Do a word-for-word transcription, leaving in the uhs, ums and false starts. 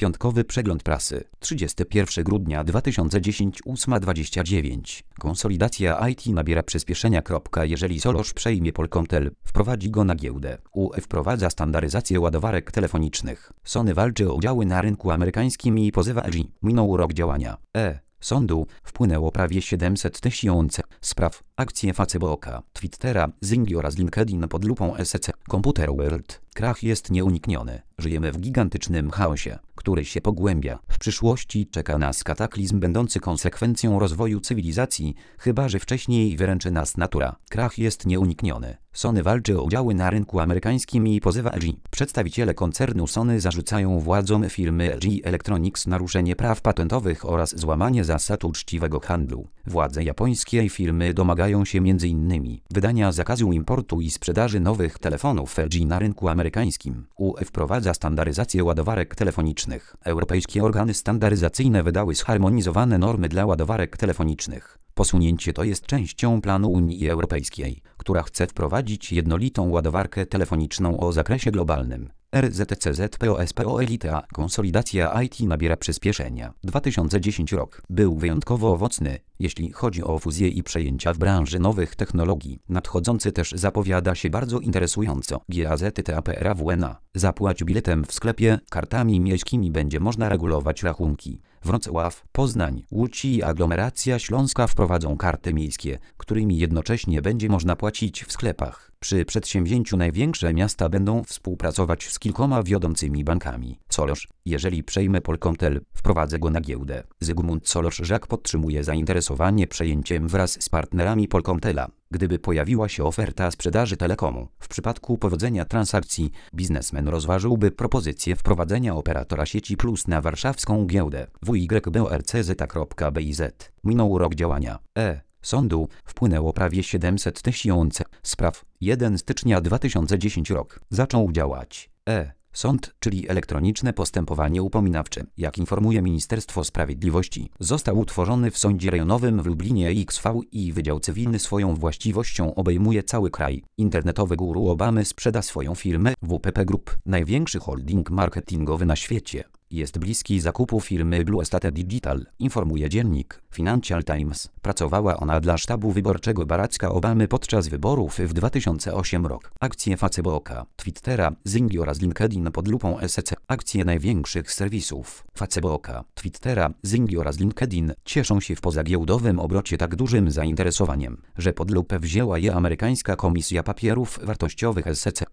Piątkowy przegląd prasy. trzydziestego pierwszego grudnia dwa tysiące dziesiątego, ósma dwadzieścia dziewięć. Konsolidacja I T nabiera przyspieszenia. Jeżeli Solarz przejmie Polkomtel, wprowadzi go na giełdę. U E wprowadza standaryzację ładowarek telefonicznych. Sony walczy o udziały na rynku amerykańskim i pozywa L G. Minął rok działania. E. Sądu wpłynęło prawie siedemset tysięcy spraw. Akcje Facebooka, Twittera, Zingi oraz LinkedIn pod lupą S E C. Computer World. Krach jest nieunikniony. Żyjemy w gigantycznym chaosie, który się pogłębia. W przyszłości czeka nas kataklizm będący konsekwencją rozwoju cywilizacji, chyba że wcześniej wyręczy nas natura. Krach jest nieunikniony. Sony walczy o udziały na rynku amerykańskim i pozywa L G. Przedstawiciele koncernu Sony zarzucają władzom firmy L G Electronics naruszenie praw patentowych oraz złamanie zasad uczciwego handlu. Władze japońskiej firmy domagają się między innymi wydania zakazu importu i sprzedaży nowych telefonów L G na rynku amerykańskim. U E wprowadza standaryzację ładowarek telefonicznych. Europejskie organy standaryzacyjne wydały zharmonizowane normy dla ładowarek telefonicznych. Posunięcie to jest częścią planu Unii Europejskiej, która chce wprowadzić jednolitą ładowarkę telefoniczną o zakresie globalnym. R Z C Z P O S P O Elita. Konsolidacja I T nabiera przyspieszenia. dwa tysiące dziesiąty rok był wyjątkowo owocny, jeśli chodzi o fuzje i przejęcia w branży nowych technologii. Nadchodzący też zapowiada się bardzo interesująco. G A Z T A P R A W N A. Zapłać biletem w sklepie. Kartami miejskimi będzie można regulować rachunki. Wrocław, Poznań, Łódź i aglomeracja śląska wprowadzą karty miejskie, którymi jednocześnie będzie można płacić w sklepach. Przy przedsięwzięciu największe miasta będą współpracować z kilkoma wiodącymi bankami. Solarz, jeżeli przejmę Polkomtel, wprowadzę go na giełdę. Zygmunt Solorz-Żak podtrzymuje zainteresowanie przejęciem wraz z partnerami Polkomtela, gdyby pojawiła się oferta sprzedaży telekomu. W przypadku powodzenia transakcji, biznesmen rozważyłby propozycję wprowadzenia operatora sieci Plus na warszawską giełdę. W Y B O R C Z kropka B I Z. Minął rok działania. E. Sądu wpłynęło prawie siedemset tysięcy spraw. pierwszego stycznia dwa tysiące dziesiątego rok zaczął działać E. Sąd, czyli elektroniczne postępowanie upominawcze. Jak informuje Ministerstwo Sprawiedliwości, został utworzony w Sądzie Rejonowym w Lublinie X V i Wydział Cywilny swoją właściwością obejmuje cały kraj. Internetowy guru Obamy sprzeda swoją firmę W P P Group, największy holding marketingowy na świecie. Jest bliski zakupu firmy Blue State Digital, informuje dziennik Financial Times. Pracowała ona dla sztabu wyborczego Baracka Obamy podczas wyborów w dwa tysiące ósmym roku. Akcje Facebooka, Twittera, Zingi oraz LinkedIn pod lupą S E C. Akcje największych serwisów Facebooka, Twittera, Zingi oraz LinkedIn cieszą się w pozagiełdowym obrocie tak dużym zainteresowaniem, że pod lupę wzięła je amerykańska Komisja Papierów Wartościowych S E C.